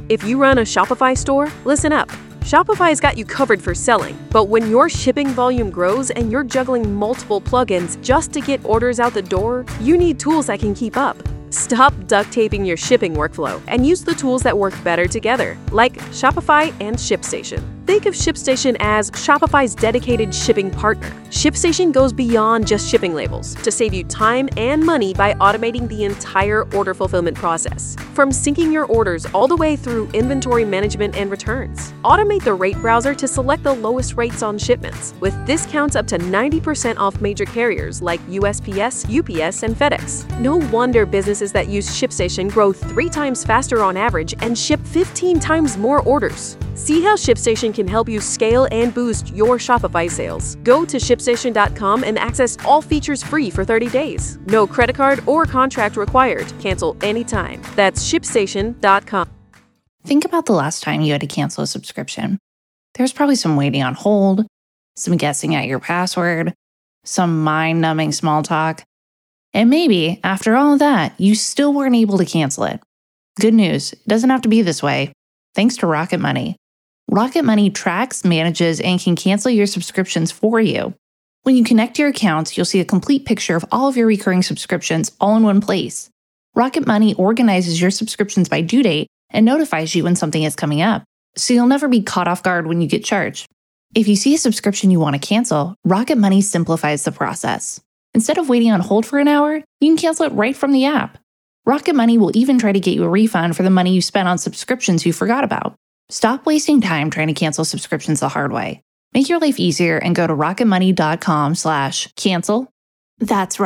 If you run a Shopify store, listen up. Shopify's got you covered for selling, but when your shipping volume grows and you're juggling multiple plugins just to get orders out the door, you need tools that can keep up. Stop duct taping your shipping workflow and use the tools that work better together, like Shopify and ShipStation. Think of ShipStation as Shopify's dedicated shipping partner. ShipStation goes beyond just shipping labels to save you time and money by automating the entire order fulfillment process, from syncing your orders all the way through inventory management and returns. Automate the rate browser to select the lowest rates on shipments, with discounts up to 90% off major carriers like USPS, UPS, and FedEx. No wonder businesses that use ShipStation grow 3 times faster on average and ship 15 times more orders. See how ShipStation can help you scale and boost your Shopify sales. Go to ShipStation.com and access all features free for 30 days. No credit card or contract required. Cancel anytime. That's ShipStation.com. Think about the last time you had to cancel a subscription. There's probably some waiting on hold, some guessing at your password, some mind-numbing small talk. And maybe, after all of that, you still weren't able to cancel it. Good news, it doesn't have to be this way. Thanks to Rocket Money. Rocket Money tracks, manages, and can cancel your subscriptions for you. When you connect your accounts, you'll see a complete picture of all of your recurring subscriptions all in one place. Rocket Money organizes your subscriptions by due date and notifies you when something is coming up, so you'll never be caught off guard when you get charged. If you see a subscription you want to cancel, Rocket Money simplifies the process. Instead of waiting on hold for an hour, you can cancel it right from the app. Rocket Money will even try to get you a refund for the money you spent on subscriptions you forgot about. Stop wasting time trying to cancel subscriptions the hard way. Make your life easier and go to rocketmoney.com/cancel. That's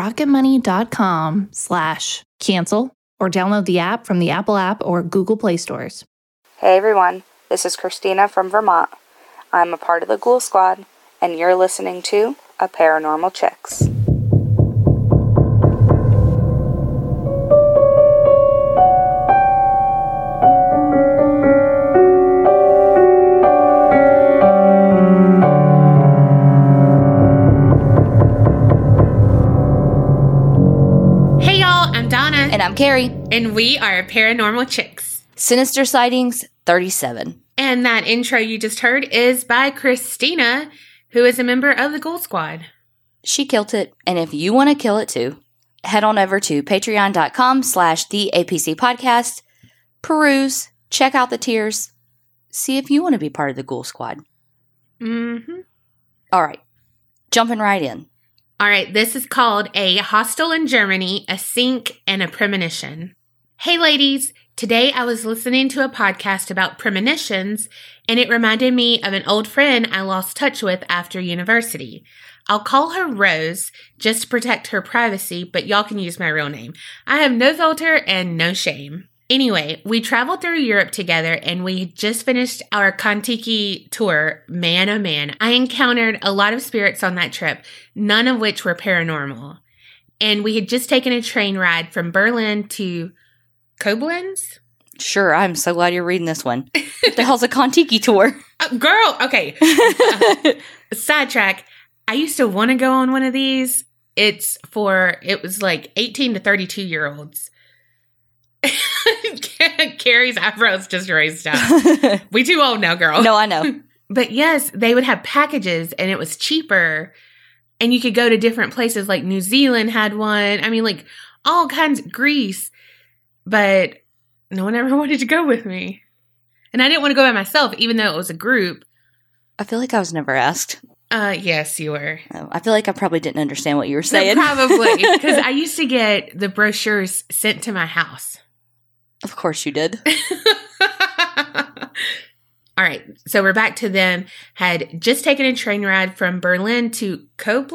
rocketmoney.com/cancel, or download the app from the Apple App or Google Play stores. Hey everyone, this is Christina from Vermont. I'm a part of the Ghoul Squad, and you're listening to A Paranormal Chicks. And I'm Carrie. And we are Paranormal Chicks. Sinister Sightings 37. And that intro you just heard is by Christina, who is a member of the Ghoul Squad. She killed it, and if you want to kill it too, head on over to patreon.com/theapc podcast, peruse, check out the tiers, see if you want to be part of the Ghoul Squad. Mm-hmm. All right, jumping right in. All right, this is called A Hostel in Germany, a Sink, and a Premonition. Hey ladies, today I was listening to a podcast about premonitions, and it reminded me of an old friend I lost touch with after university. I'll call her Rose, just to protect her privacy, but y'all can use my real name. I have no filter and no shame. Anyway, we traveled through Europe together and we just finished our Kon-Tiki tour. Man, oh man, I encountered a lot of spirits on that trip, none of which were paranormal. And we had just taken a train ride from Berlin to Koblenz. Sure, I'm so glad you're reading this one. What the hell's a Kon-Tiki tour? Girl, okay. Sidetrack. I used to want to go on one of these. It was like 18 to 32-year-olds. Carrie's eyebrows just raised up. We too old now, girl. No, I know. But yes, they would have packages and it was cheaper. And you could go to different places, like New Zealand had one. I mean, like all kinds of Greece. But no one ever wanted to go with me. And I didn't want to go by myself, even though it was a group. I feel like I was never asked. Yes, you were. I feel like I probably didn't understand what you were saying. No, probably. Because I used to get the brochures sent to my house. Of course you did. All right. So we're back to them. Had just taken a train ride from Berlin to Koblenz, ?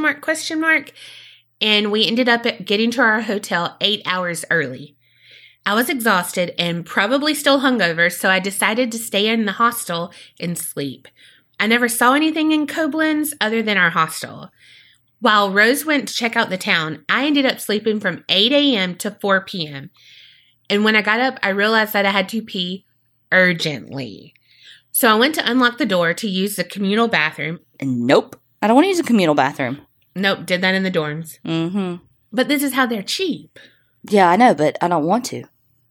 And we ended up getting to our hotel 8 hours early. I was exhausted and probably still hungover, so I decided to stay in the hostel and sleep. I never saw anything in Koblenz other than our hostel. While Rose went to check out the town, I ended up sleeping from 8 a.m. to 4 p.m. And when I got up, I realized that I had to pee urgently. So I went to unlock the door to use the communal bathroom. And nope, I don't want to use a communal bathroom. Nope, did that in the dorms. Mm-hmm. But this is how they're cheap. Yeah, I know, but I don't want to.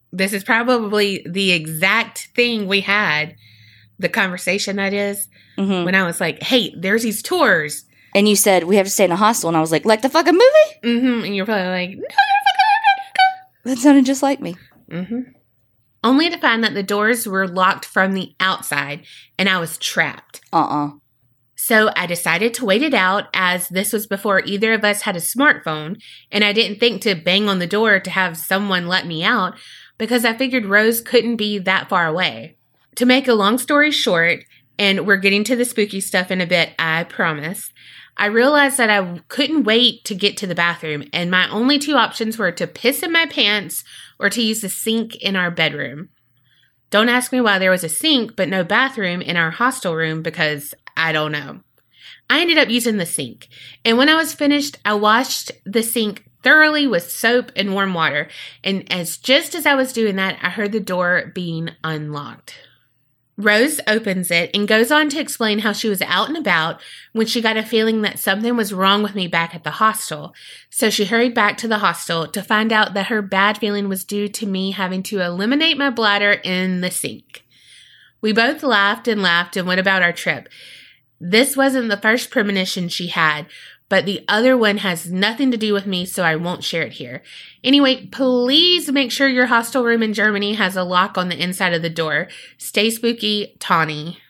This is probably the exact thing we had, the conversation that is, when I was like, hey, there's these tours. And you said, we have to stay in a hostel. And I was like the fucking movie? Mm-hmm. And you're probably like, no. That sounded just like me. Mm-hmm. Only to find that the doors were locked from the outside and I was trapped. So I decided to wait it out, as this was before either of us had a smartphone, and I didn't think to bang on the door to have someone let me out because I figured Rose couldn't be that far away. To make a long story short, and we're getting to the spooky stuff in a bit, I promise, I realized that I couldn't wait to get to the bathroom, and my only two options were to piss in my pants or to use the sink in our bedroom. Don't ask me why there was a sink but no bathroom in our hostel room, because I don't know. I ended up using the sink, and when I was finished, I washed the sink thoroughly with soap and warm water, and just as I was doing that, I heard the door being unlocked. Rose opens it and goes on to explain how she was out and about when she got a feeling that something was wrong with me back at the hostel. So she hurried back to the hostel to find out that her bad feeling was due to me having to eliminate my bladder in the sink. We both laughed and went about our trip. This wasn't the first premonition she had, but the other one has nothing to do with me, so I won't share it here. Anyway, please make sure your hostel room in Germany has a lock on the inside of the door. Stay spooky, Tawny.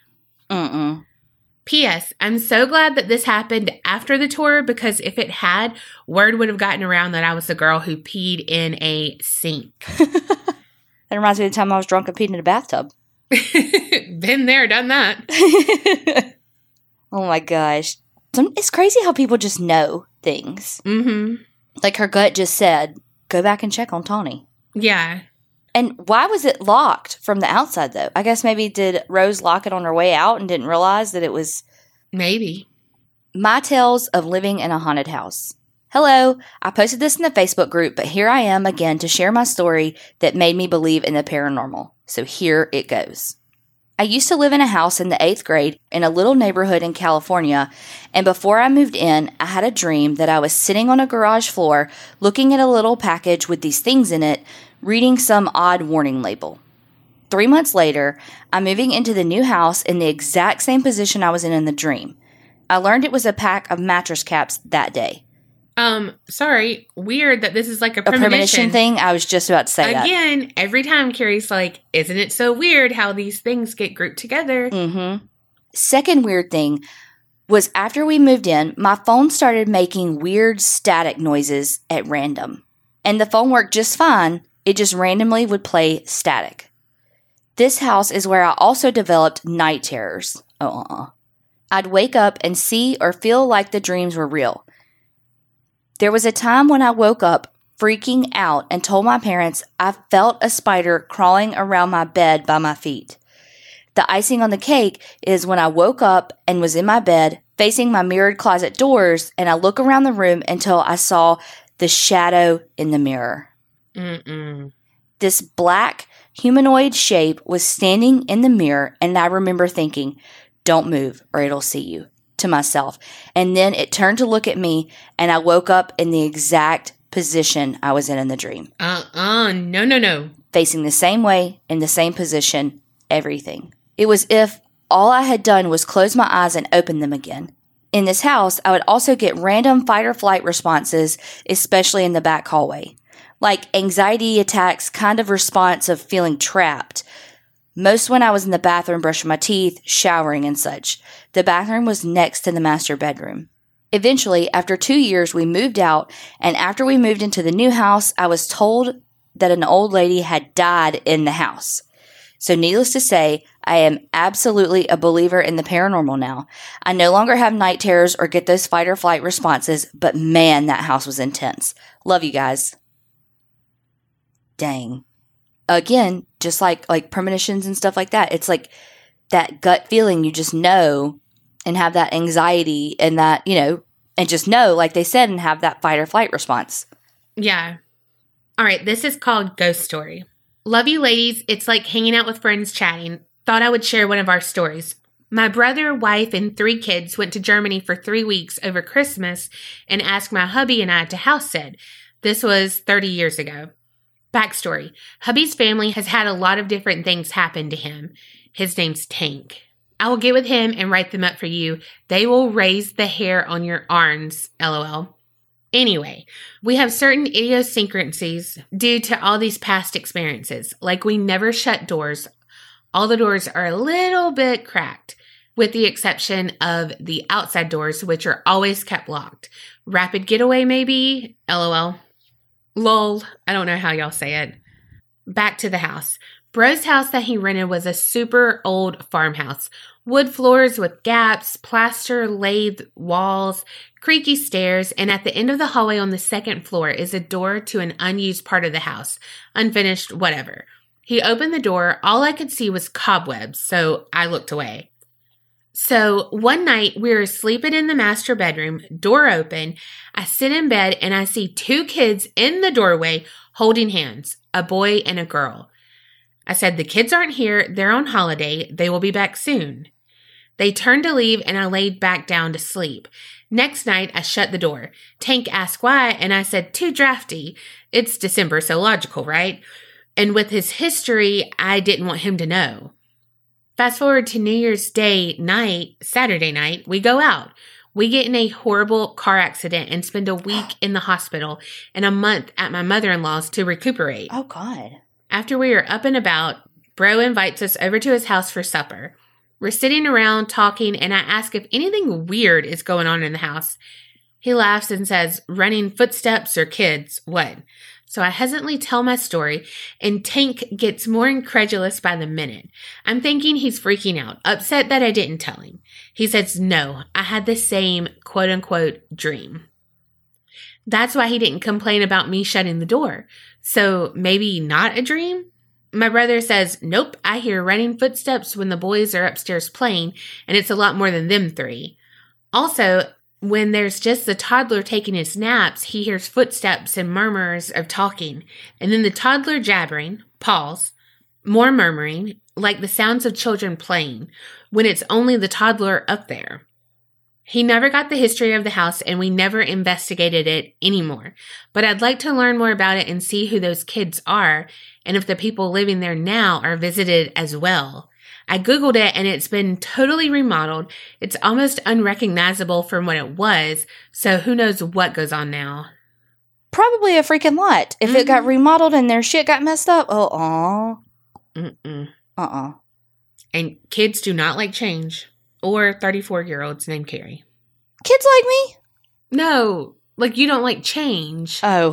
P.S. I'm so glad that this happened after the tour, because if it had, word would have gotten around that I was the girl who peed in a sink. That reminds me of the time I was drunk and peed in a bathtub. Been there, done that. Oh my gosh. It's crazy how people just know things. Mm-hmm. Like her gut just said, go back and check on Tawny. Yeah. And why was it locked from the outside, though? I guess maybe did Rose lock it on her way out and didn't realize that it was... Maybe. My Tales of Living in a Haunted House. Hello, I posted this in the Facebook group, but here I am again to share my story that made me believe in the paranormal. So here it goes. I used to live in a house in the 8th grade in a little neighborhood in California, and before I moved in, I had a dream that I was sitting on a garage floor looking at a little package with these things in it, reading some odd warning label. 3 months later, I'm moving into the new house in the exact same position I was in the dream. I learned it was a pack of mattress caps that day. Sorry, weird that this is like a premonition thing. I was just about to say that. Again, every time Carrie's like, isn't it so weird how these things get grouped together? Mm-hmm. Second weird thing was after we moved in, my phone started making weird static noises at random. And the phone worked just fine. It just randomly would play static. This house is where I also developed night terrors. I'd wake up and see or feel like the dreams were real. There was a time when I woke up freaking out and told my parents I felt a spider crawling around my bed by my feet. The icing on the cake is when I woke up and was in my bed facing my mirrored closet doors, and I look around the room until I saw the shadow in the mirror. This black humanoid shape was standing in the mirror, and I remember thinking, don't move or it'll see you, to myself. And then it turned to look at me, and I woke up in the exact position I was in the dream. No. Facing the same way, in the same position, everything. It was if all I had done was close my eyes and open them again. In this house, I would also get random fight or flight responses, especially in the back hallway. Like anxiety attacks, kind of response of feeling trapped. Most when I was in the bathroom brushing my teeth, showering and such. The bathroom was next to the master bedroom. Eventually, after 2 years, we moved out, and after we moved into the new house, I was told that an old lady had died in the house. So needless to say, I am absolutely a believer in the paranormal now. I no longer have night terrors or get those fight or flight responses, but man, that house was intense. Love you guys. Dang. Again, just like premonitions and stuff like that. It's like that gut feeling you just know and have that anxiety and that, and just know, like they said, and have that fight or flight response. Yeah. All right. This is called Ghost Story. Love you, ladies. It's like hanging out with friends chatting. Thought I would share one of our stories. My brother, wife, and 3 kids went to Germany for 3 weeks over Christmas and asked my hubby and I to house sit. This was 30 years ago. Backstory. Hubby's family has had a lot of different things happen to him. His name's Tank. I will get with him and write them up for you. They will raise the hair on your arms, LOL. Anyway, we have certain idiosyncrasies due to all these past experiences. Like we never shut doors. All the doors are a little bit cracked, with the exception of the outside doors, which are always kept locked. Rapid getaway, maybe? LOL. Lol. I don't know how y'all say it. Back to the house. Bro's house that he rented was a super old farmhouse. Wood floors with gaps, plaster laid walls, creaky stairs, and at the end of the hallway on the second floor is a door to an unused part of the house. Unfinished, whatever. He opened the door. All I could see was cobwebs, so I looked away. So one night we were sleeping in the master bedroom, door open. I sit in bed and I see two kids in the doorway holding hands, a boy and a girl. I said, the kids aren't here. They're on holiday. They will be back soon. They turned to leave and I laid back down to sleep. Next night, I shut the door. Tank asked why, and I said, too drafty. It's December, so logical, right? And with his history, I didn't want him to know. Fast forward to New Year's Day night, Saturday night, we go out. We get in a horrible car accident and spend a week in the hospital and a month at my mother-in-law's to recuperate. Oh, God. After we are up and about, Bro invites us over to his house for supper. We're sitting around talking, and I ask if anything weird is going on in the house. He laughs and says, running footsteps or kids, what? So I hesitantly tell my story, and Tank gets more incredulous by the minute. I'm thinking he's freaking out, upset that I didn't tell him. He says, no, I had the same quote-unquote dream. That's why he didn't complain about me shutting the door. So maybe not a dream? My brother says, nope, I hear running footsteps when the boys are upstairs playing, and it's a lot more than them three. Also, when there's just the toddler taking his naps, he hears footsteps and murmurs of talking, and then the toddler jabbering, pause, more murmuring, like the sounds of children playing, when it's only the toddler up there. He never got the history of the house, and we never investigated it anymore. But I'd like to learn more about it and see who those kids are, and if the people living there now are visited as well. I Googled it, and it's been totally remodeled. It's almost unrecognizable from what it was, so who knows what goes on now. Probably a freaking lot. If it got remodeled and their shit got messed up, And kids do not like change. Or 34-year-olds named Carrie. Kids like me? No, like you don't like change. Oh.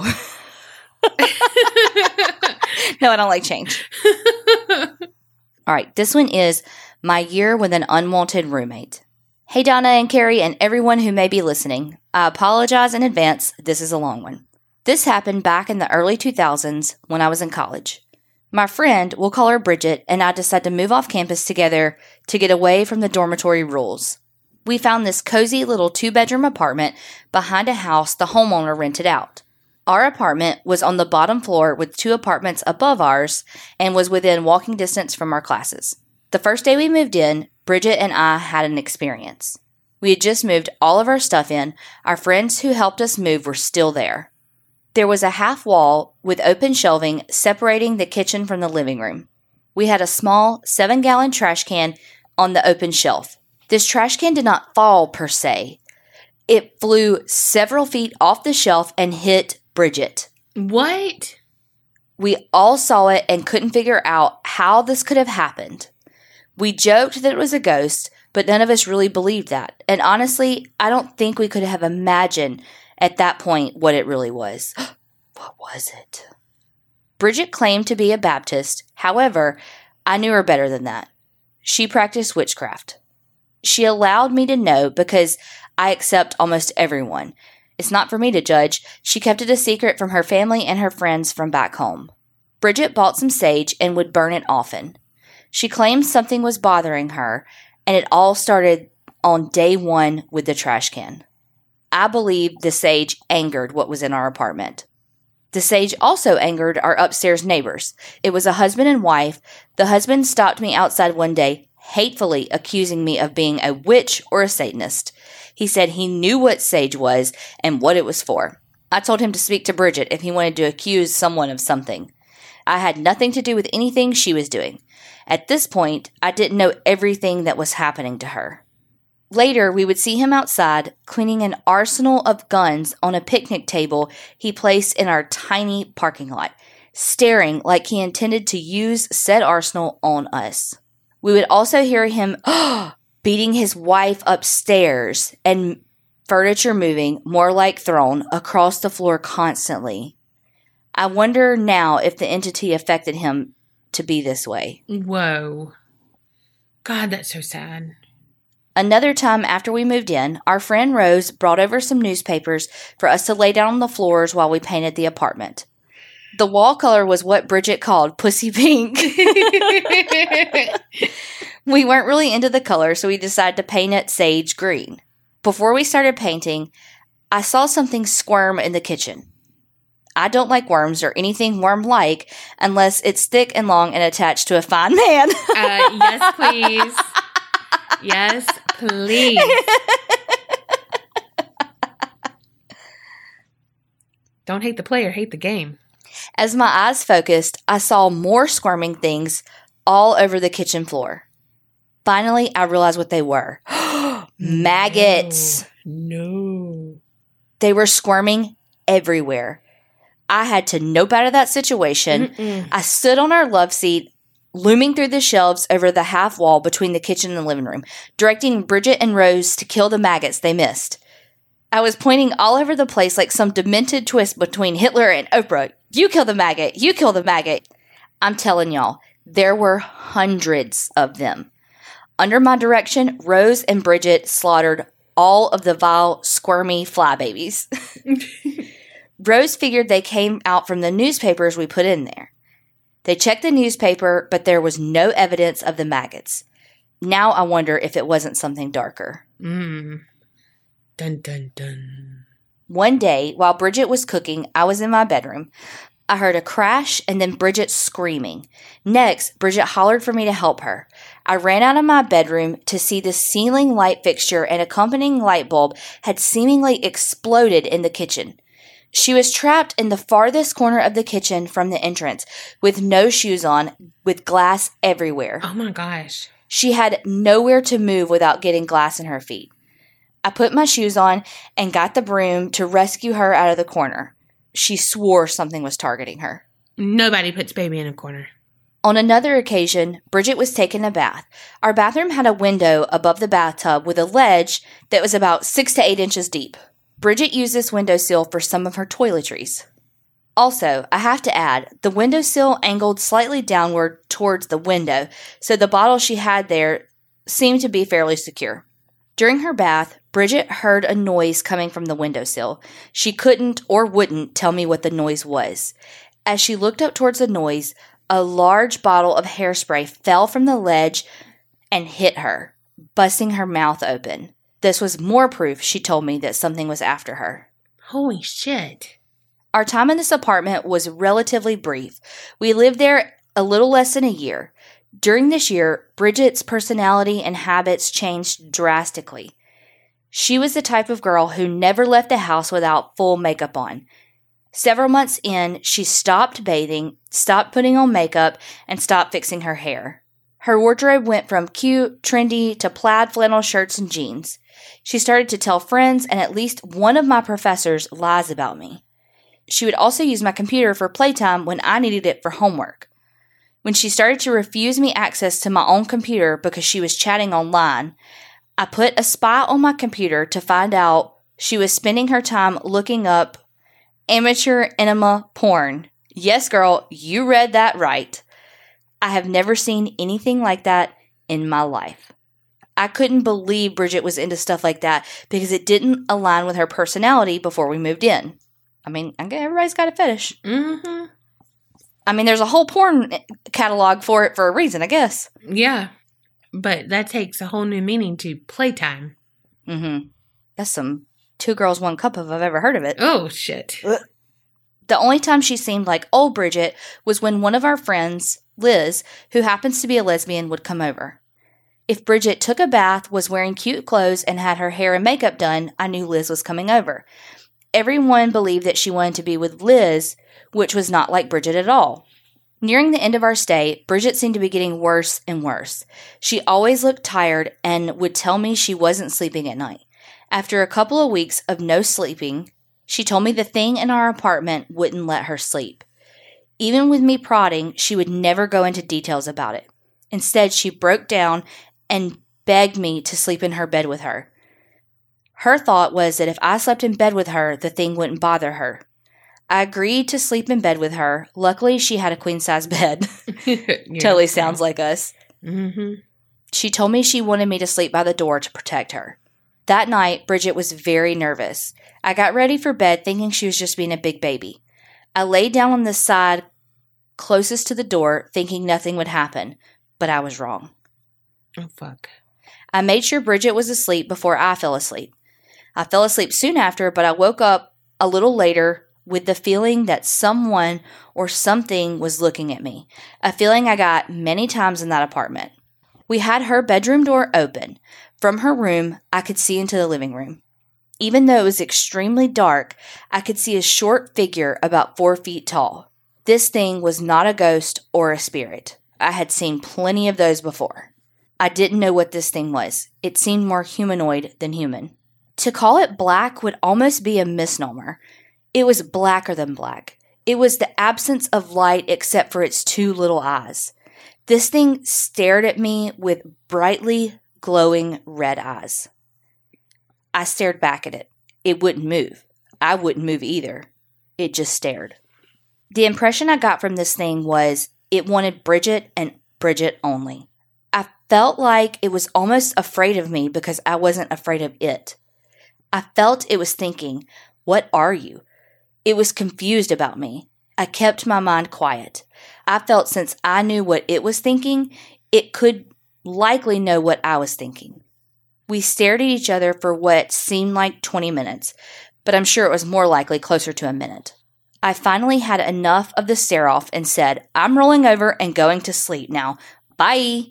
No, I don't like change. All right, this one is my year with an unwanted roommate. Hey, Donna and Carrie and everyone who may be listening. I apologize in advance. This is a long one. This happened back in the early 2000s when I was in college. My friend, we'll call her Bridget, and I decided to move off campus together to get away from the dormitory rules. We found this cozy little 2-bedroom apartment behind a house the homeowner rented out. Our apartment was on the bottom floor with 2 apartments above ours and was within walking distance from our classes. The first day we moved in, Bridget and I had an experience. We had just moved all of our stuff in. Our friends who helped us move were still there. There was a half wall with open shelving separating the kitchen from the living room. We had a small 7-gallon trash can on the open shelf. This trash can did not fall per se. It flew several feet off the shelf and hit Bridget. What? We all saw it and couldn't figure out how this could have happened. We joked that it was a ghost, but none of us really believed that. And honestly, I don't think we could have imagined at that point what it really was. What was it? Bridget claimed to be a Baptist. However, I knew her better than that. She practiced witchcraft. She allowed me to know because I accept almost everyone. It's not for me to judge. She kept it a secret from her family and her friends from back home. Bridget bought some sage and would burn it often. She claimed something was bothering her, and it all started on day 1 with the trash can. I believe the sage angered what was in our apartment. The sage also angered our upstairs neighbors. It was a husband and wife. The husband stopped me outside one day, hatefully accusing me of being a witch or a Satanist. He said he knew what sage was and what it was for. I told him to speak to Bridget if he wanted to accuse someone of something. I had nothing to do with anything she was doing. At this point, I didn't know everything that was happening to her. Later, we would see him outside cleaning an arsenal of guns on a picnic table he placed in our tiny parking lot, staring like he intended to use said arsenal on us. We would also hear him beating his wife upstairs and furniture moving, more like thrown, across the floor constantly. I wonder now if the entity affected him to be this way. Whoa. God, that's so sad. Another time after we moved in, our friend Rose brought over some newspapers for us to lay down on the floors while we painted the apartment. The wall color was what Bridget called pussy pink. We weren't really into the color, so we decided to paint it sage green. Before we started painting, I saw something squirm in the kitchen. I don't like worms or anything worm-like unless it's thick and long and attached to a fine man. Yes, please. Yes, please. Don't hate the player, hate the game. As my eyes focused, I saw more squirming things all over the kitchen floor. Finally, I realized what they were. Maggots. No. They were squirming everywhere. I had to nope out of that situation. I stood on our love seat, looming through the shelves over the half wall between the kitchen and the living room, directing Bridget and Rose to kill the maggots they missed. I was pointing all over the place like some demented twist between Hitler and Oprah. You kill the maggot. You kill the maggot. I'm telling y'all, there were hundreds of them. Under my direction, Rose and Bridget slaughtered all of the vile, squirmy fly babies. Rose figured they came out from the newspapers we put in there. They checked the newspaper, but there was no evidence of the maggots. Now I wonder if it wasn't something darker. Dun, dun, dun. One day, while Bridget was cooking, I was in my bedroom. I heard a crash and then Bridget screaming. Next, Bridget hollered for me to help her. I ran out of my bedroom to see the ceiling light fixture and accompanying light bulb had seemingly exploded in the kitchen. She was trapped in the farthest corner of the kitchen from the entrance, with no shoes on, with glass everywhere. Oh my gosh. She had nowhere to move without getting glass in her feet. I put my shoes on and got the broom to rescue her out of the corner. She swore something was targeting her. Nobody puts baby in a corner. On another occasion, Bridget was taking a bath. Our bathroom had a window above the bathtub with a ledge that was about 6 to 8 inches deep. Bridget used this windowsill for some of her toiletries. Also, I have to add, the windowsill angled slightly downward towards the window, so the bottle she had there seemed to be fairly secure. During her bath, Bridget heard a noise coming from the windowsill. She couldn't or wouldn't tell me what the noise was. As she looked up towards the noise, a large bottle of hairspray fell from the ledge and hit her, busting her mouth open. This was more proof, she told me, that something was after her. Holy shit. Our time in this apartment was relatively brief. We lived there a little less than a year. During this year, Bridget's personality and habits changed drastically. She was the type of girl who never left the house without full makeup on. Several months in, she stopped bathing, stopped putting on makeup, and stopped fixing her hair. Her wardrobe went from cute, trendy, to plaid flannel shirts and jeans. She started to tell friends and at least one of my professors lies about me. She would also use my computer for playtime when I needed it for homework. When she started to refuse me access to my own computer because she was chatting online, I put a spy on my computer to find out she was spending her time looking up amateur enema porn. Yes, girl, you read that right. I have never seen anything like that in my life. I couldn't believe Bridget was into stuff like that because it didn't align with her personality before we moved in. I mean, everybody's got a fetish. Mm-hmm. I mean, there's a whole porn catalog for it for a reason, I guess. Yeah. But that takes a whole new meaning to playtime. Mm-hmm. That's some 2 girls, 1 cup if I've ever heard of it. Oh, shit. The only time she seemed like old Bridget was when one of our friends, Liz, who happens to be a lesbian, would come over. If Bridget took a bath, was wearing cute clothes, and had her hair and makeup done, I knew Liz was coming over. Everyone believed that she wanted to be with Liz, which was not like Bridget at all. Nearing the end of our stay, Bridget seemed to be getting worse and worse. She always looked tired and would tell me she wasn't sleeping at night. After a couple of weeks of no sleeping, she told me the thing in our apartment wouldn't let her sleep. Even with me prodding, she would never go into details about it. Instead, she broke down and begged me to sleep in her bed with her. Her thought was that if I slept in bed with her, the thing wouldn't bother her. I agreed to sleep in bed with her. Luckily, she had a queen-size bed. Totally sounds like us. Mm-hmm. She told me she wanted me to sleep by the door to protect her. That night, Bridget was very nervous. I got ready for bed thinking she was just being a big baby. I laid down on the side closest to the door thinking nothing would happen, but I was wrong. Oh, fuck. I made sure Bridget was asleep before I fell asleep. I fell asleep soon after, but I woke up a little later with the feeling that someone or something was looking at me, a feeling I got many times in that apartment. We had her bedroom door open. From her room, I could see into the living room. Even though it was extremely dark, I could see a short figure about 4 feet tall. This thing was not a ghost or a spirit. I had seen plenty of those before. I didn't know what this thing was. It seemed more humanoid than human. To call it black would almost be a misnomer. It was blacker than black. It was the absence of light except for its 2 little eyes. This thing stared at me with brightly glowing red eyes. I stared back at it. It wouldn't move. I wouldn't move either. It just stared. The impression I got from this thing was it wanted Bridget and Bridget only. I felt like it was almost afraid of me because I wasn't afraid of it. I felt it was thinking, "What are you?" It was confused about me. I kept my mind quiet. I felt since I knew what it was thinking, it could likely know what I was thinking. We stared at each other for what seemed like 20 minutes, but I'm sure it was more likely closer to a minute. I finally had enough of the stare-off and said, "I'm rolling over and going to sleep now. Bye."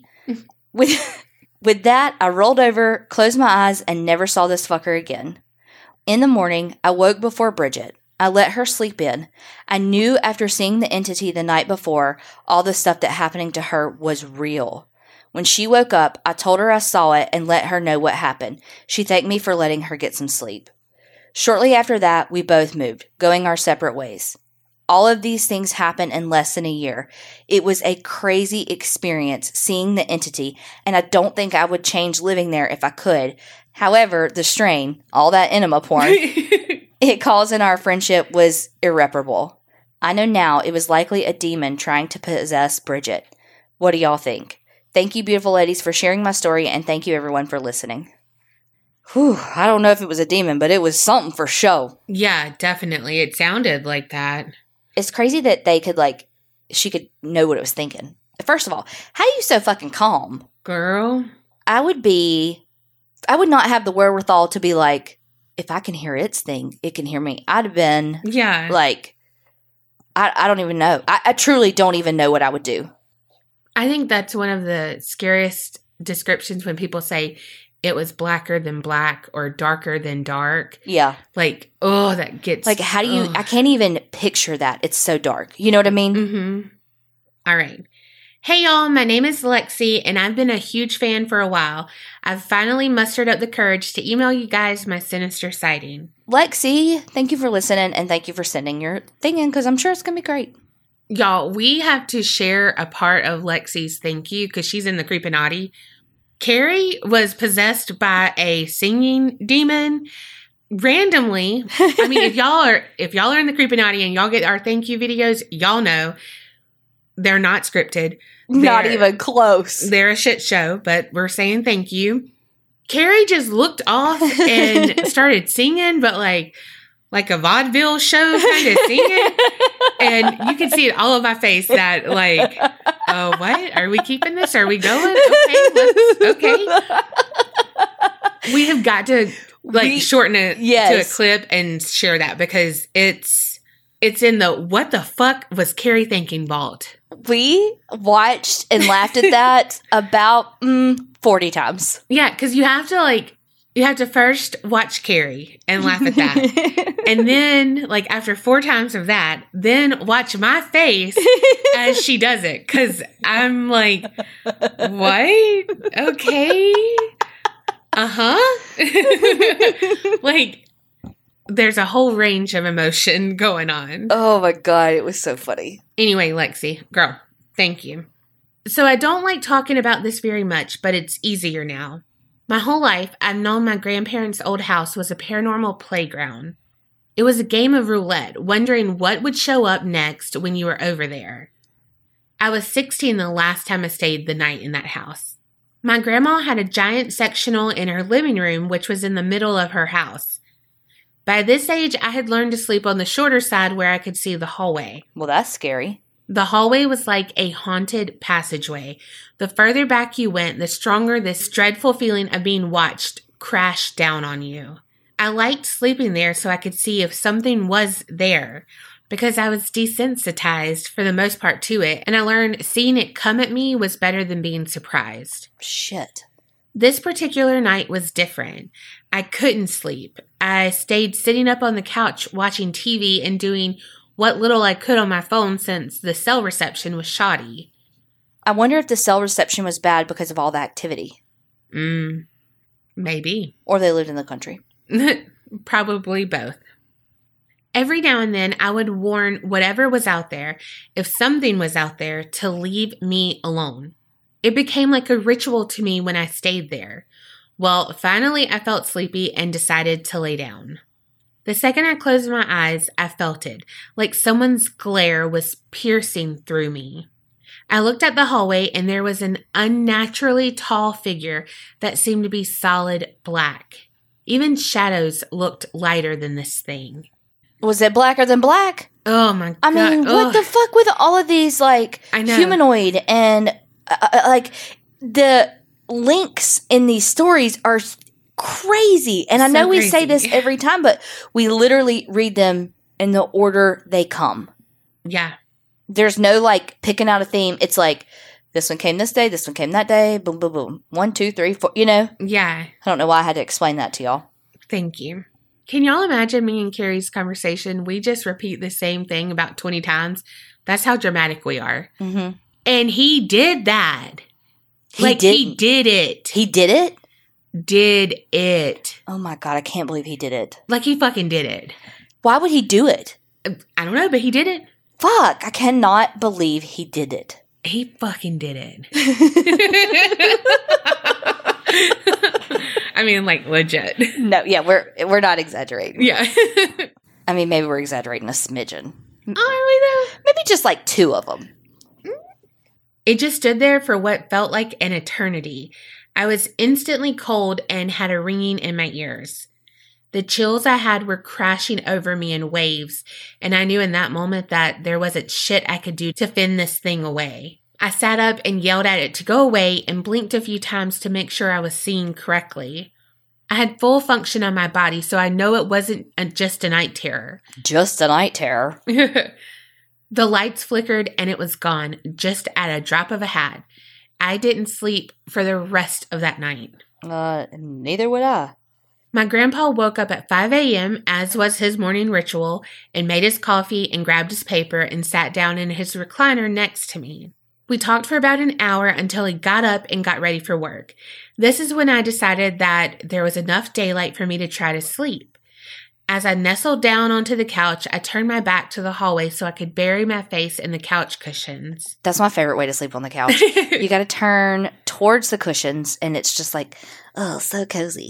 With that, I rolled over, closed my eyes, and never saw this fucker again. In the morning, I woke before Bridget. I let her sleep in. I knew after seeing the entity the night before, all the stuff that happening to her was real. When she woke up, I told her I saw it and let her know what happened. She thanked me for letting her get some sleep. Shortly after that, we both moved, going our separate ways. All of these things happened in less than a year. It was a crazy experience seeing the entity, and I don't think I would change living there if I could. However, the strain, all that enema porn, it caused in our friendship was irreparable. I know now it was likely a demon trying to possess Bridget. What do y'all think? Thank you, beautiful ladies, for sharing my story, and thank you, everyone, for listening. Whew, I don't know if it was a demon, but it was something for show. Yeah, definitely. It sounded like that. It's crazy that she could know what it was thinking. First of all, how are you so fucking calm? Girl. I would not have the wherewithal to be like, if I can hear its thing, it can hear me. I'd have been like, I don't even know. I truly don't even know what I would do. I think that's one of the scariest descriptions when people say it was blacker than black or darker than dark. Yeah. Like, oh, that gets... Like, how do you... I can't even picture that. It's so dark. You know what I mean? Mm-hmm. All right. Hey, y'all. My name is Lexi, and I've been a huge fan for a while. I've finally mustered up the courage to email you guys my sinister sighting. Lexi, thank you for listening, and thank you for sending your thing in, because I'm sure it's going to be great. Y'all, we have to share a part of Lexi's thank you, because she's in the Creepinati. Carrie was possessed by a singing demon randomly. I mean, if y'all are in the Creepinati and y'all get our thank you videos, y'all know they're not scripted. Not even close. They're a shit show, but we're saying thank you. Carrie just looked off and started singing, but like a vaudeville show kind of singing. And you can see it all over my face that like, oh, what? Are we keeping this? Are we going? Okay. We have got to shorten it to a clip and share that because it's in the what the fuck was Carrie thinking vault. We watched and laughed at that about 40 times. Yeah, because you have to like You have to first watch Carrie and laugh at that. And then, like, after 4 times of that, then watch my face as she does it. Because I'm like, what? Okay. Uh-huh. Like, there's a whole range of emotion going on. Oh, my God. It was so funny. Anyway, Lexi, girl, thank you. So I don't like talking about this very much, but it's easier now. My whole life, I've known my grandparents' old house was a paranormal playground. It was a game of roulette, wondering what would show up next when you were over there. I was 16 the last time I stayed the night in that house. My grandma had a giant sectional in her living room, which was in the middle of her house. By this age, I had learned to sleep on the shorter side where I could see the hallway. Well, that's scary. The hallway was like a haunted passageway. The further back you went, the stronger this dreadful feeling of being watched crashed down on you. I liked sleeping there so I could see if something was there, because I was desensitized for the most part to it, and I learned seeing it come at me was better than being surprised. Shit. This particular night was different. I couldn't sleep. I stayed sitting up on the couch watching TV and doing what little I could on my phone since the cell reception was shoddy. I wonder if the cell reception was bad because of all the activity. Maybe. Or they lived in the country. Probably both. Every now and then I would warn whatever was out there, if something was out there, to leave me alone. It became like a ritual to me when I stayed there. Well, finally I felt sleepy and decided to lay down. The second I closed my eyes, I felt it, like someone's glare was piercing through me. I looked at the hallway and there was an unnaturally tall figure that seemed to be solid black. Even shadows looked lighter than this thing. Was it blacker than black? Oh my God. I mean, what the fuck with all of these, like, humanoid and, like, the links in these stories are crazy. And I know we say this every time, but we literally read them in the order they come. Yeah. There's no, like, picking out a theme. It's like, this one came this day, this one came that day, boom, boom, boom. 1, 2, 3, 4, you know? Yeah. I don't know why I had to explain that to y'all. Thank you. Can y'all imagine me and Carrie's conversation? We just repeat the same thing about 20 times. That's how dramatic we are. Mm-hmm. And he did that. He did it. He did it? Did it. Oh my God, I can't believe he did it. Like, he fucking did it. Why would he do it? I don't know, but he did it. Fuck, I cannot believe he did it. He fucking did it. I mean, like, legit. No, yeah, we're not exaggerating. Yeah. I mean, maybe we're exaggerating a smidgen. Are we though? Maybe just like 2 of them. It just stood there for what felt like an eternity. I was instantly cold and had a ringing in my ears. The chills I had were crashing over me in waves, and I knew in that moment that there wasn't shit I could do to fend this thing away. I sat up and yelled at it to go away and blinked a few times to make sure I was seeing correctly. I had full function on my body, so I know it wasn't just a night terror. Just a night terror. The lights flickered and it was gone, just at a drop of a hat. I didn't sleep for the rest of that night. Neither would I. My grandpa woke up at 5 a.m., as was his morning ritual, and made his coffee and grabbed his paper and sat down in his recliner next to me. We talked for about an hour until he got up and got ready for work. This is when I decided that there was enough daylight for me to try to sleep. As I nestled down onto the couch, I turned my back to the hallway so I could bury my face in the couch cushions. That's my favorite way to sleep on the couch. You got to turn towards the cushions, and it's just like, oh, so cozy.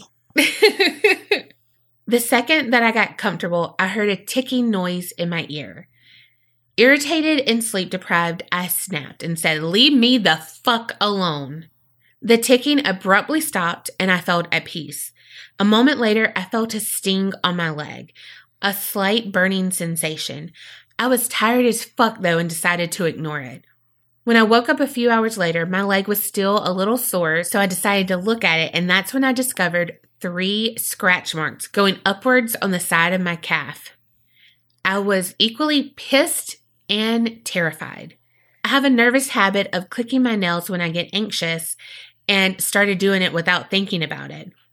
The second that I got comfortable, I heard a ticking noise in my ear. Irritated and sleep deprived, I snapped and said, "Leave me the fuck alone." The ticking abruptly stopped and I felt at peace. A moment later, I felt a sting on my leg, a slight burning sensation. I was tired as fuck though and decided to ignore it. When I woke up a few hours later, my leg was still a little sore, so I decided to look at it, and that's when I discovered 3 scratch marks going upwards on the side of my calf. I was equally pissed and terrified. I have a nervous habit of clicking my nails when I get anxious and started doing it without thinking about it.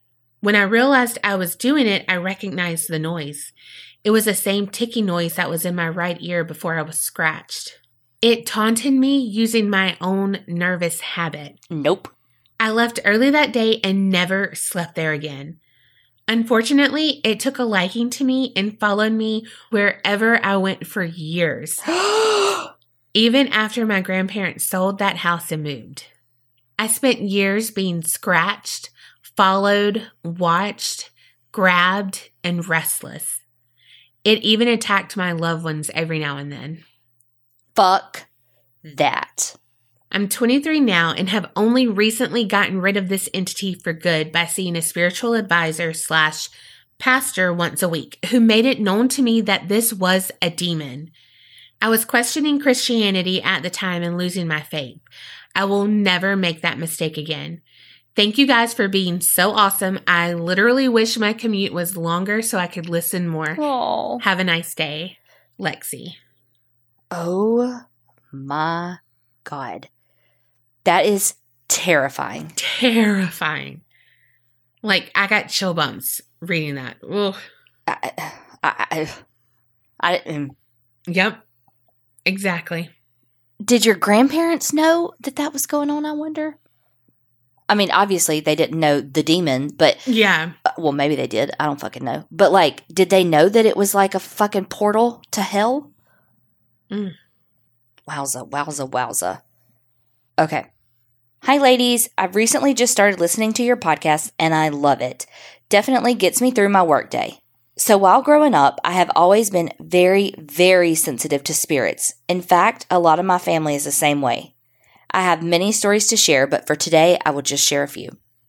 When I realized I was doing it, I recognized the noise. It was the same ticking noise that was in my right ear before I was scratched. It taunted me using my own nervous habit. Nope. I left early that day and never slept there again. Unfortunately, it took a liking to me and followed me wherever I went for years. Even after my grandparents sold that house and moved. I spent years being scratched, followed, watched, grabbed, and restless. It even attacked my loved ones every now and then. Fuck that. I'm 23 now and have only recently gotten rid of this entity for good by seeing a spiritual advisor / pastor once a week who made it known to me that this was a demon. I was questioning Christianity at the time and losing my faith. I will never make that mistake again. Thank you guys for being so awesome. I literally wish my commute was longer so I could listen more. Oh. Have a nice day. Lexi. Oh my God. That is terrifying. Terrifying. Like, I got chill bumps reading that. Ugh. Yep. Exactly. Did your grandparents know that was going on, I wonder? I mean, obviously they didn't know the demon, but... Yeah. Well, maybe they did. I don't fucking know. But, like, did they know that it was like a fucking portal to hell? Mm. Wowza, wowza, wowza. Okay. Hi, ladies. I've recently just started listening to your podcast, and I love it. Definitely gets me through my workday. So while growing up, I have always been very, very sensitive to spirits. In fact, a lot of my family is the same way. I have many stories to share, but for today, I will just share a few.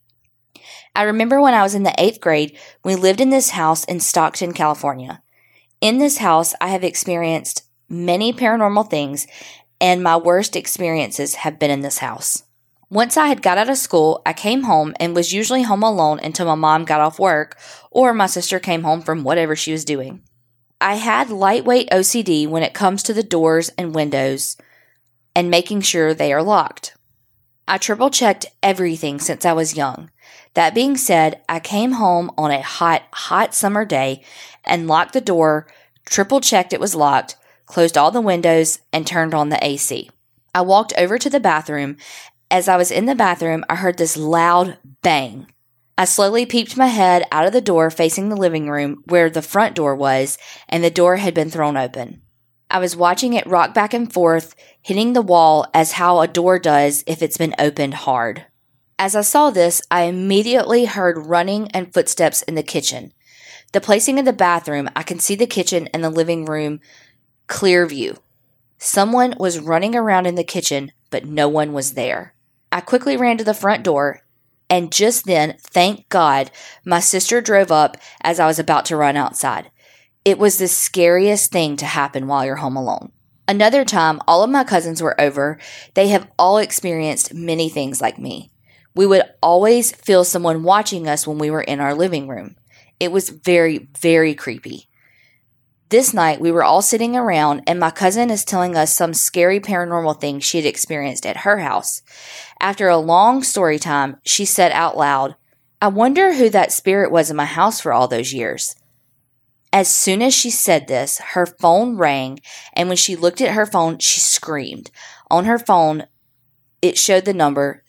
I remember when I was in the 8th grade, we lived in this house in Stockton, California. In this house, I have experienced many paranormal things, and my worst experiences have been in this house. Once I had got out of school, I came home and was usually home alone until my mom got off work or my sister came home from whatever she was doing. I had lightweight OCD when it comes to the doors and windows and making sure they are locked. I triple-checked everything since I was young. That being said, I came home on a hot summer day and locked the door, triple-checked it was locked, closed all the windows, and turned on the AC. I walked over to the bathroom. As I was in the bathroom, I heard this loud bang. I slowly peeped my head out of the door facing the living room where the front door was, and the door had been thrown open. I was watching it rock back and forth, hitting the wall as how a door does if it's been opened hard. As I saw this, I immediately heard running and footsteps in the kitchen. The placing of the bathroom, I can see the kitchen and the living room clear view. Someone was running around in the kitchen, but no one was there. I quickly ran to the front door, and just then, thank God, my sister drove up as I was about to run outside. It was the scariest thing to happen while you're home alone. Another time, all of my cousins were over. They have all experienced many things like me. We would always feel someone watching us when we were in our living room. It was very, very creepy. This night, we were all sitting around, and my cousin is telling us some scary paranormal thing she had experienced at her house. After a long story time, she said out loud, "I wonder who that spirit was in my house for all those years." As soon as she said this, her phone rang, and when she looked at her phone, she screamed. On her phone, it showed the number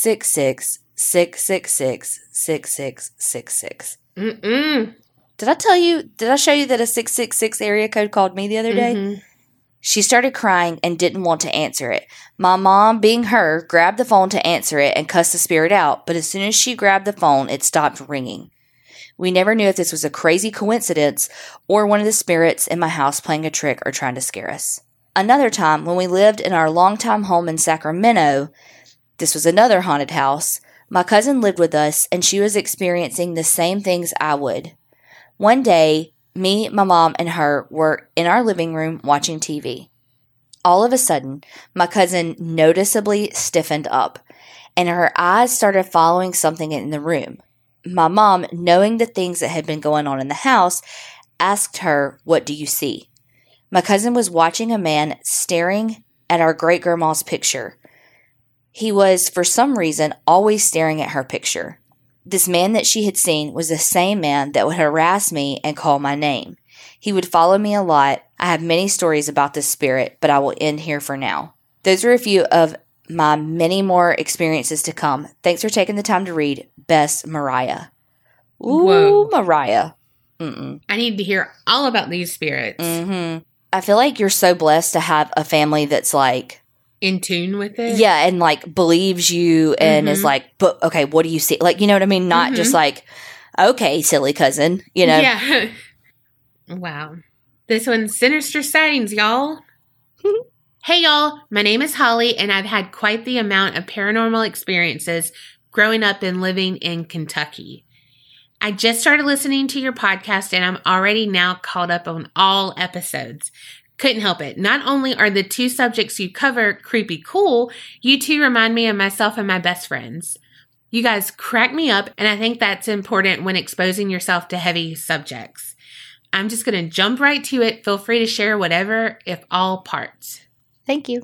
666-666-6666. Did I show you that a 666 area code called me the other day? Mm-hmm. She started crying and didn't want to answer it. My mom, being her, grabbed the phone to answer it and cussed the spirit out, but as soon as she grabbed the phone, it stopped ringing. We never knew if this was a crazy coincidence or one of the spirits in my house playing a trick or trying to scare us. Another time, when we lived in our longtime home in Sacramento, this was another haunted house, my cousin lived with us and she was experiencing the same things I would. One day, me, my mom, and her were in our living room watching TV. All of a sudden, my cousin noticeably stiffened up, and her eyes started following something in the room. My mom, knowing the things that had been going on in the house, asked her, "What do you see?" My cousin was watching a man staring at our great-grandma's picture. He was, for some reason, always staring at her picture. This man that she had seen was the same man that would harass me and call my name. He would follow me a lot. I have many stories about this spirit, but I will end here for now. Those are a few of my many more experiences to come. Thanks for taking the time to read. Best, Mariah. Ooh, whoa. Mariah. I need to hear all about these spirits. Mm-hmm. I feel like you're so blessed to have a family that's like in tune with it. Yeah, and like believes you and is like, but okay, what do you see? Like, you know what I mean? Not just like, okay, silly cousin, you know? Yeah. Wow. This one's Sinister Sightings, y'all. Hey, y'all. My name is Holly, and I've had quite the amount of paranormal experiences growing up and living in Kentucky. I just started listening to your podcast, and I'm already now caught up on all episodes. Couldn't help it. Not only are the two subjects you cover creepy cool, you two remind me of myself and my best friends. You guys crack me up, and I think that's important when exposing yourself to heavy subjects. I'm just going to jump right to it. Feel free to share whatever, if all parts. Thank you.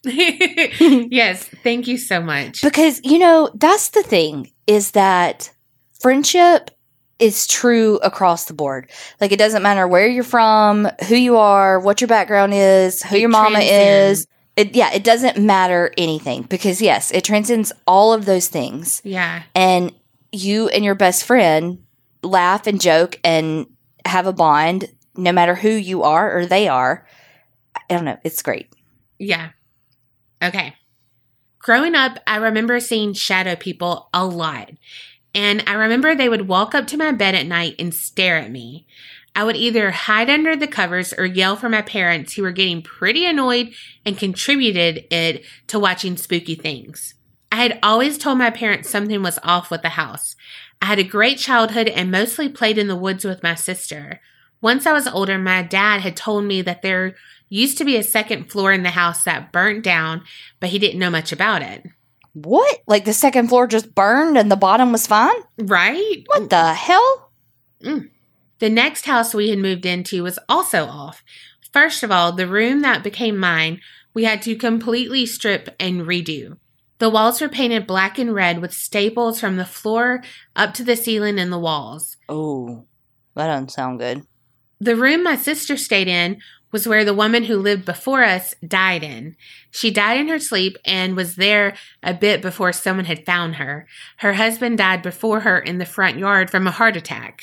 Yes, thank you so much. Because, you know, that's the thing, is that friendship is true across the board. Like, it doesn't matter where you're from, who you are, what your background is, who your mama is. It doesn't matter anything. Because, yes, it transcends all of those things. Yeah. And you and your best friend laugh and joke and have a bond no matter who you are or they are. I don't know. It's great. Yeah. Okay. Growing up, I remember seeing shadow people a lot. And I remember they would walk up to my bed at night and stare at me. I would either hide under the covers or yell for my parents, who were getting pretty annoyed and contributed it to watching spooky things. I had always told my parents something was off with the house. I had a great childhood and mostly played in the woods with my sister. Once I was older, my dad had told me that there used to be a second floor in the house that burnt down, but he didn't know much about it. What? Like the second floor just burned and the bottom was fine? Right? What the hell? The next house we had moved into was also off. First of all, the room that became mine, we had to completely strip and redo. The walls were painted black and red with staples from the floor up to the ceiling and the walls. Oh, that doesn't sound good. The room my sister stayed in was where the woman who lived before us died in. She died in her sleep and was there a bit before someone had found her. Her husband died before her in the front yard from a heart attack.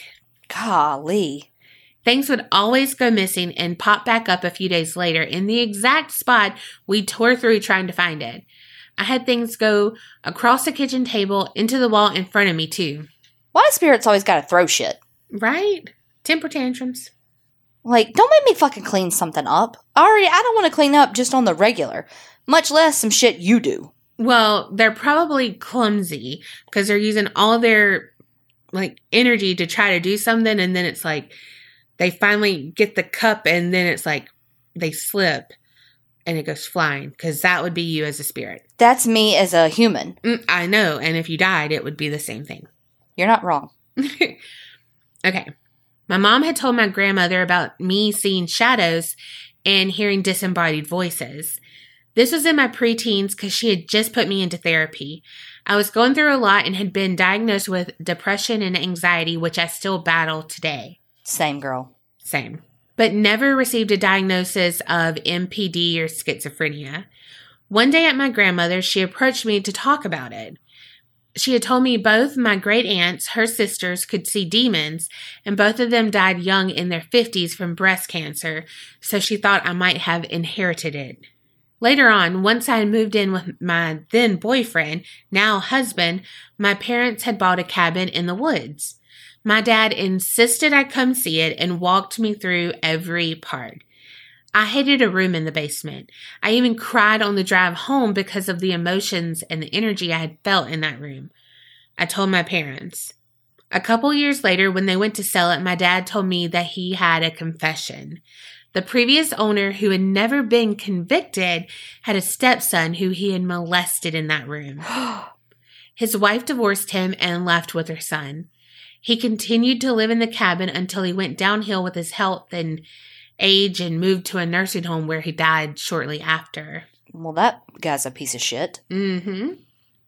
Golly. Things would always go missing and pop back up a few days later in the exact spot we tore through trying to find it. I had things go across the kitchen table into the wall in front of me, too. Why do spirits always gotta throw shit? Right? Temper tantrums. Like, don't make me fucking clean something up. I don't want to clean up just on the regular, much less some shit you do. Well, they're probably clumsy because they're using all their, energy to try to do something, and then it's like they finally get the cup, and then it's like they slip. And it goes flying, because that would be you as a spirit. That's me as a human. I know, and if you died, it would be the same thing. You're not wrong. Okay. My mom had told my grandmother about me seeing shadows and hearing disembodied voices. This was in my preteens because she had just put me into therapy. I was going through a lot and had been diagnosed with depression and anxiety, which I still battle today. Same, girl. Same. But never received a diagnosis of MPD or schizophrenia. One day at my grandmother's, she approached me to talk about it. She had told me both my great aunts, her sisters, could see demons, and both of them died young in their 50s from breast cancer, so she thought I might have inherited it. Later on, once I had moved in with my then boyfriend, now husband, my parents had bought a cabin in the woods. My dad insisted I come see it and walked me through every part. I hated a room in the basement. I even cried on the drive home because of the emotions and the energy I had felt in that room. I told my parents. A couple years later, when they went to sell it, my dad told me that he had a confession. The previous owner, who had never been convicted, had a stepson who he had molested in that room. His wife divorced him and left with her son. He continued to live in the cabin until he went downhill with his health and age and moved to a nursing home where he died shortly after. Well, that guy's a piece of shit. Mm-hmm.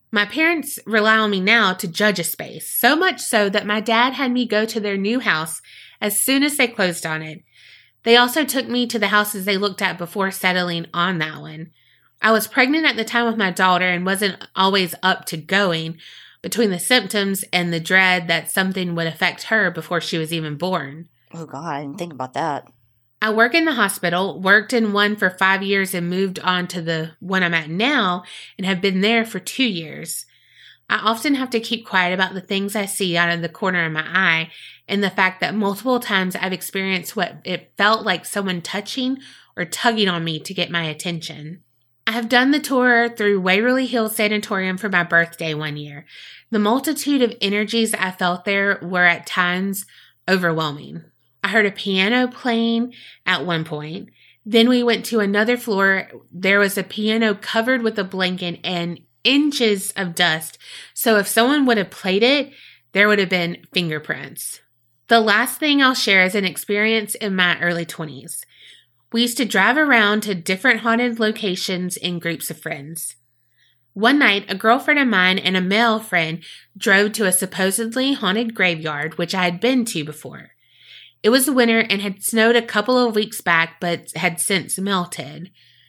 My parents rely on me now to judge a space, so much so that my dad had me go to their new house as soon as they closed on it. They also took me to the houses they looked at before settling on that one. I was pregnant at the time with my daughter and wasn't always up to going between the symptoms and the dread that something would affect her before she was even born. Oh, God, I didn't think about that. I work in the hospital, worked in one for 5 years and moved on to the one I'm at now and have been there for 2 years. I often have to keep quiet about the things I see out of the corner of my eye and the fact that multiple times I've experienced what it felt like someone touching or tugging on me to get my attention. I have done the tour through Waverly Hills Sanatorium for my birthday one year. The multitude of energies I felt there were at times overwhelming. I heard a piano playing at one point. Then we went to another floor. There was a piano covered with a blanket and inches of dust. So if someone would have played it, there would have been fingerprints. The last thing I'll share is an experience in my early 20s. We used to drive around to different haunted locations in groups of friends. One night, a girlfriend of mine and a male friend drove to a supposedly haunted graveyard, which I had been to before. It was winter and had snowed a couple of weeks back, but had since melted.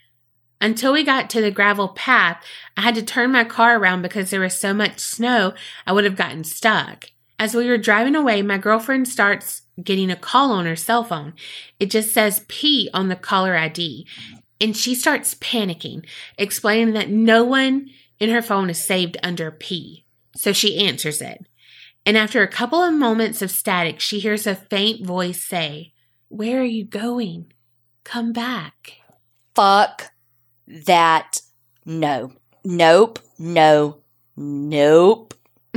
Until we got to the gravel path, I had to turn my car around because there was so much snow I would have gotten stuck. As we were driving away, my girlfriend starts getting a call on her cell phone. It just says P on the caller ID. And she starts panicking, explaining that no one in her phone is saved under P. So she answers it. And after a couple of moments of static, she hears a faint voice say, "Where are you going? Come back." Fuck that. No. Nope. No. Nope.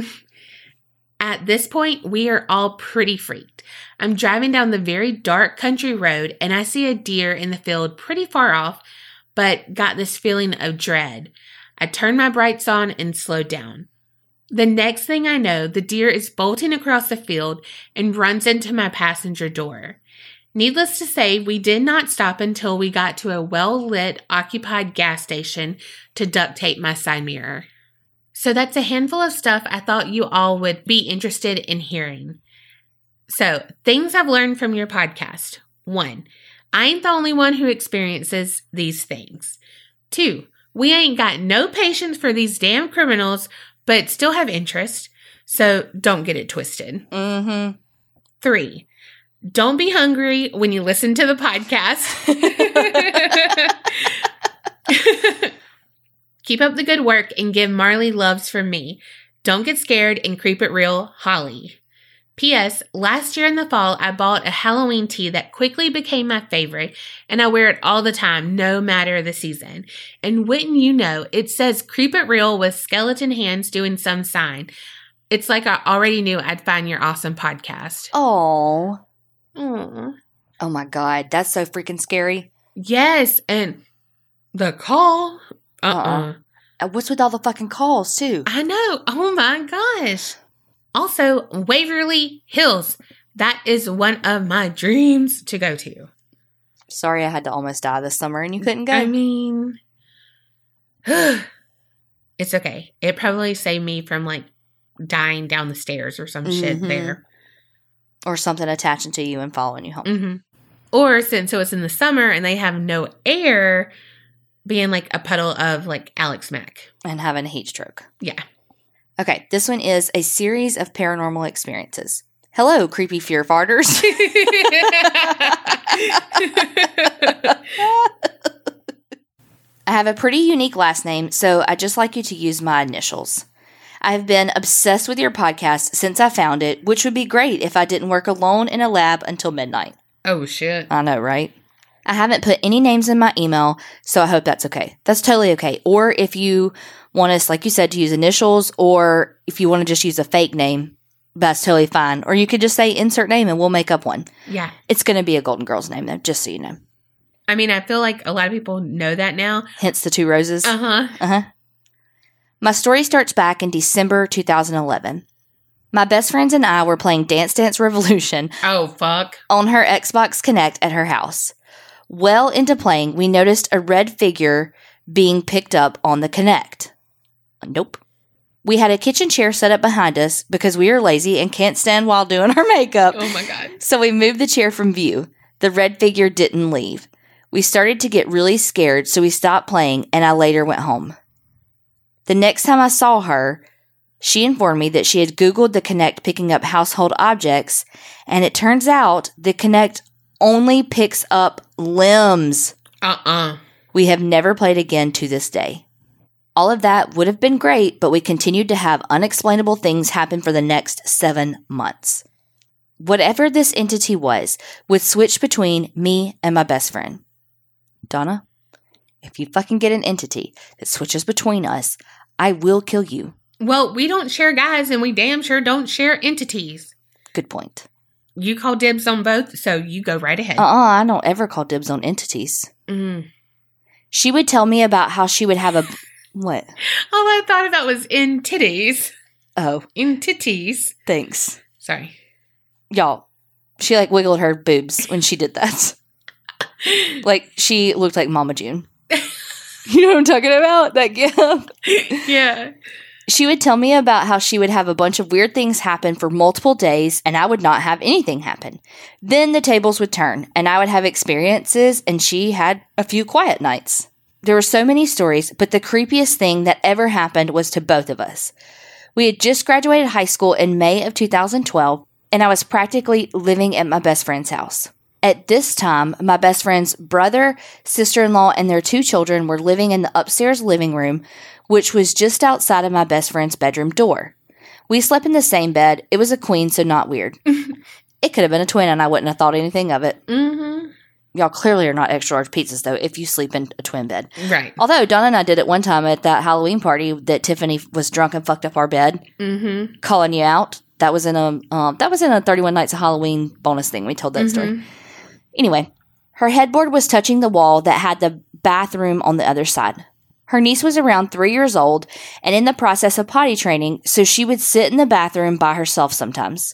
At this point, we are all pretty freaked. I'm driving down the very dark country road and I see a deer in the field pretty far off, but got this feeling of dread. I turn my brights on and slow down. The next thing I know, the deer is bolting across the field and runs into my passenger door. Needless to say, we did not stop until we got to a well-lit, occupied gas station to duct tape my side mirror. So that's a handful of stuff I thought you all would be interested in hearing. So, things I've learned from your podcast. 1, I ain't the only one who experiences these things. 2, we ain't got no patience for these damn criminals, but still have interest, so don't get it twisted. 3, don't be hungry when you listen to the podcast. Keep up the good work and give Marley loves from me. Don't get scared and creep it real, Holly. P.S. Last year in the fall, I bought a Halloween tee that quickly became my favorite, and I wear it all the time, no matter the season. And wouldn't you know, it says creep it real with skeleton hands doing some sign. It's like I already knew I'd find your awesome podcast. Oh. Aww. Oh my God, that's so freaking scary. Yes, and the call. What's with all the fucking calls, too? I know. Oh my gosh. Also, Waverly Hills. That is one of my dreams to go to. Sorry I had to almost die this summer and you couldn't go. I mean, it's okay. It probably saved me from like dying down the stairs or some shit there. Or something attaching to you and following you home. Or since it was in the summer and they have no air, being like a puddle of like Alex Mack. And having a heat stroke. Yeah. Okay, this one is a series of paranormal experiences. Hello, creepy fear farters. I have a pretty unique last name, so I'd just like you to use my initials. I have been obsessed with your podcast since I found it, which would be great if I didn't work alone in a lab until midnight. Oh, shit. I know, right? I haven't put any names in my email, so I hope that's okay. That's totally okay. Or if you want us, like you said, to use initials, or if you want to just use a fake name, that's totally fine. Or you could just say insert name and we'll make up one. Yeah. It's going to be a Golden Girls name, though, just so you know. I mean, I feel like a lot of people know that now. Hence the 2 roses. Uh-huh. My story starts back in December 2011. My best friends and I were playing Dance Dance Revolution. Oh, fuck. On her Xbox Connect at her house. Well into playing, we noticed a red figure being picked up on the Connect. Nope. We had a kitchen chair set up behind us because we are lazy and can't stand while doing our makeup. Oh my God. So we moved the chair from view. The red figure didn't leave. We started to get really scared, so we stopped playing, and I later went home. The next time I saw her, she informed me that she had Googled the Kinect picking up household objects, and it turns out the Kinect only picks up limbs. We have never played again to this day. All of that would have been great, but we continued to have unexplainable things happen for the next 7 months. Whatever this entity was, would switch between me and my best friend. Donna, if you fucking get an entity that switches between us, I will kill you. Well, we don't share guys, and we damn sure don't share entities. Good point. You call dibs on both, so you go right ahead. I don't ever call dibs on entities. She would tell me about how she would have a... What? All I thought about was in titties. Oh. In titties. Thanks. Sorry. Y'all, she like wiggled her boobs when she did that. Like, she looked like Mama June. You know what I'm talking about? That gif? Yeah. She would tell me about how she would have a bunch of weird things happen for multiple days, and I would not have anything happen. Then the tables would turn, and I would have experiences, and she had a few quiet nights. There were so many stories, but the creepiest thing that ever happened was to both of us. We had just graduated high school in May of 2012, and I was practically living at my best friend's house. At this time, my best friend's brother, sister-in-law, and their 2 children were living in the upstairs living room, which was just outside of my best friend's bedroom door. We slept in the same bed. It was a queen, so not weird. It could have been a twin, and I wouldn't have thought anything of it. Y'all clearly are not extra large pizzas, though, if you sleep in a twin bed. Right. Although Donna and I did it one time at that Halloween party that Tiffany was drunk and fucked up our bed, calling you out. That was in a 31 Nights of Halloween bonus thing. We told that story. Anyway, her headboard was touching the wall that had the bathroom on the other side. Her niece was around 3 years old and in the process of potty training, so she would sit in the bathroom by herself sometimes.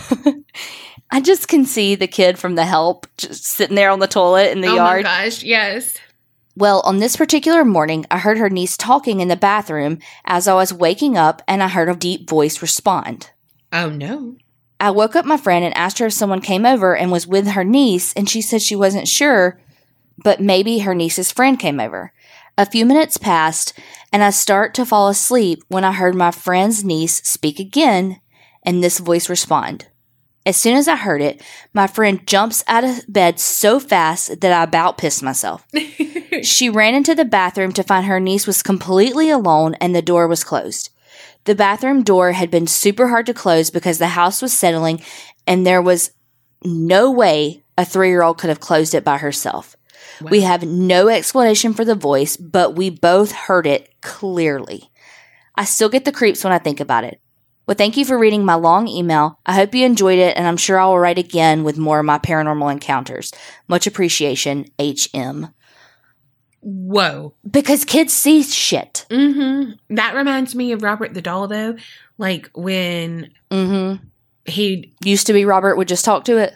I just can see the kid from The Help just sitting there on the toilet in the yard. Oh my gosh, yes. Well, on this particular morning, I heard her niece talking in the bathroom as I was waking up, and I heard a deep voice respond. Oh no. I woke up my friend and asked her if someone came over and was with her niece, and she said she wasn't sure, but maybe her niece's friend came over. A few minutes passed, and I start to fall asleep when I heard my friend's niece speak again, and this voice respond. As soon as I heard it, my friend jumps out of bed so fast that I about pissed myself. She ran into the bathroom to find her niece was completely alone and the door was closed. The bathroom door had been super hard to close because the house was settling and there was no way a 3-year-old could have closed it by herself. Wow. We have no explanation for the voice, but we both heard it clearly. I still get the creeps when I think about it. Well, thank you for reading my long email. I hope you enjoyed it, and I'm sure I will write again with more of my paranormal encounters. Much appreciation, HM. Whoa. Because kids see shit. That reminds me of Robert the Doll, though. Like when he used to be Robert would just talk to it.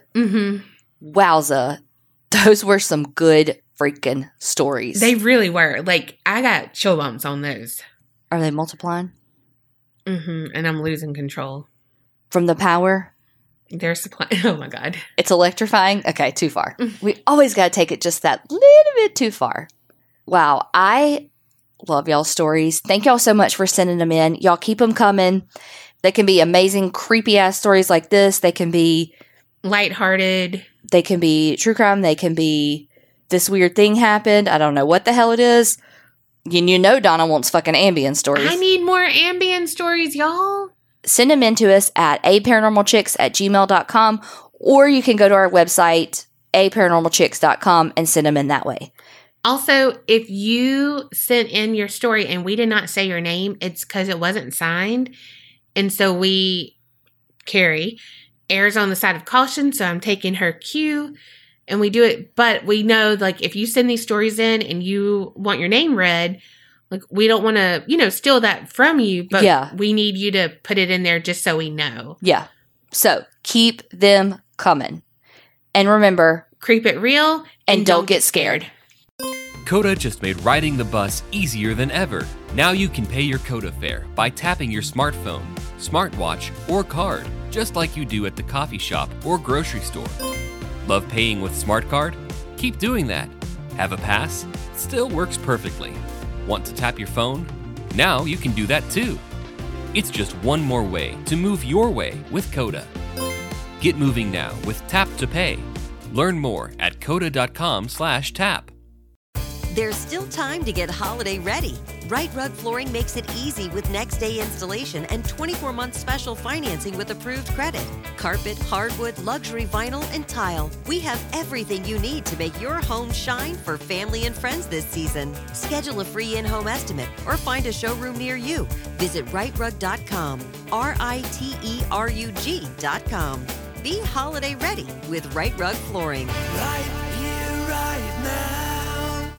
Wowza. Those were some good freaking stories. They really were. Like, I got chill bumps on those. Are they multiplying? And I'm losing control. From the power? They're supplying. Oh my God. It's electrifying? Okay, too far. We always got to take it just that little bit too far. Wow, I love y'all's stories. Thank y'all so much for sending them in. Y'all keep them coming. They can be amazing, creepy-ass stories like this. They can be lighthearted. They can be true crime. They can be this weird thing happened. I don't know what the hell it is. You know Donna wants fucking Ambien stories. I need more Ambien stories, y'all. Send them in to us at aparanormalchicks@gmail.com, or you can go to our website, aparanormalchicks.com, and send them in that way. Also, if you sent in your story and we did not say your name, it's because it wasn't signed. And so Carrie, errs on the side of caution, so I'm taking her cue. And we do it, but we know, like, if you send these stories in and you want your name read, like, we don't want to, steal that from you, but we need you to put it in there just so we know. Yeah. So, keep them coming. And remember, creep it real and don't get scared. Coda just made riding the bus easier than ever. Now you can pay your Coda fare by tapping your smartphone, smartwatch, or card, just like you do at the coffee shop or grocery store. Love paying with SmartCard? Keep doing that. Have a pass? It still works perfectly. Want to tap your phone? Now you can do that too. It's just one more way to move your way with Coda. Get moving now with Tap to Pay. Learn more at coda.com/tap. There's still time to get holiday ready. Right Rug Flooring makes it easy with next day installation and 24-month special financing with approved credit. Carpet, hardwood, luxury vinyl, and tile. We have everything you need to make your home shine for family and friends this season. Schedule a free in-home estimate or find a showroom near you. Visit rightrug.com, RITERUG.com. Be holiday ready with Right Rug Flooring. Right